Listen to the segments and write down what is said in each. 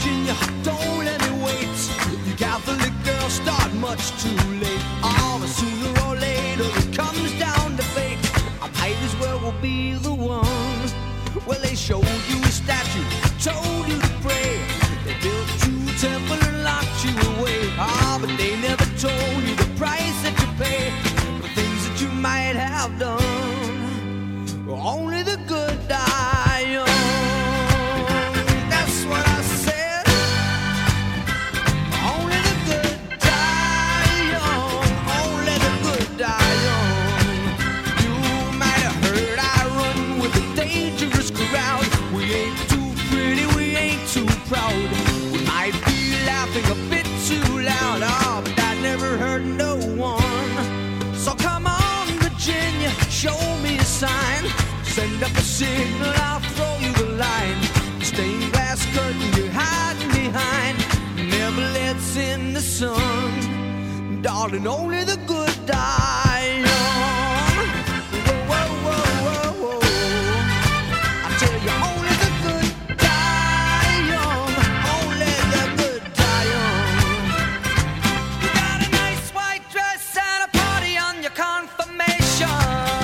Virginia, don't let me wait. You Catholic girls start much too late. Oh, but sooner or later it comes down to fate. I might as well be the one. Well, they showed you a statue, told you to pray. They built you a temple and locked you away. Ah, but they never told you the price that you pay for things that you might have done. Only the good die young. That's what I said. Only the good die young. Only the good die young. You might have heard I run with a dangerous crowd. We ain't too pretty, we ain't too proud. We might be laughing a bit too loud. Oh, but that never hurt no one. So come on, Virginia, show me a sign. Send up a signal, I'll throw you the line. Stained glass curtain you're hiding behind never lets in the sun. Darling, only the good die young. Whoa, whoa, whoa, whoa, whoa. I tell you, only the good die young. Only the good die young. You got a nice white dress and a party on your confirmation.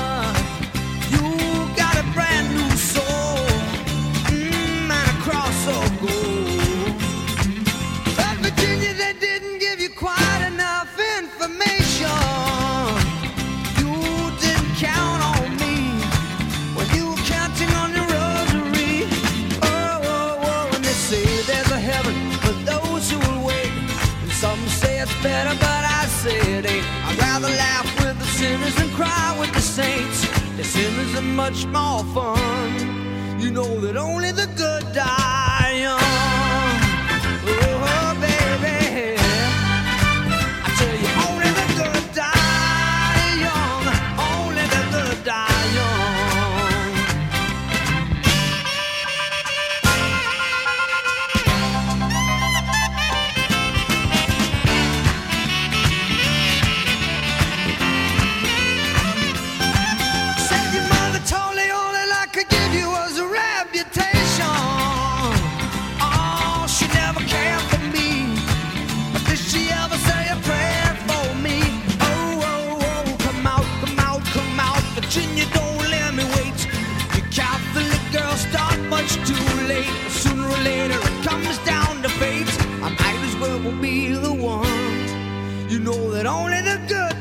Better, but I say it ain't. I'd rather laugh with the sinners than cry with the saints. The sinners are much more fun. You know that only the good die young. Oh, baby, I tell you, only the good die young. Only the good die young. Virginia, don't let me wait. You Catholic girls start much too late. Sooner or later it comes down to fate. I might as well be the one. You know that only the good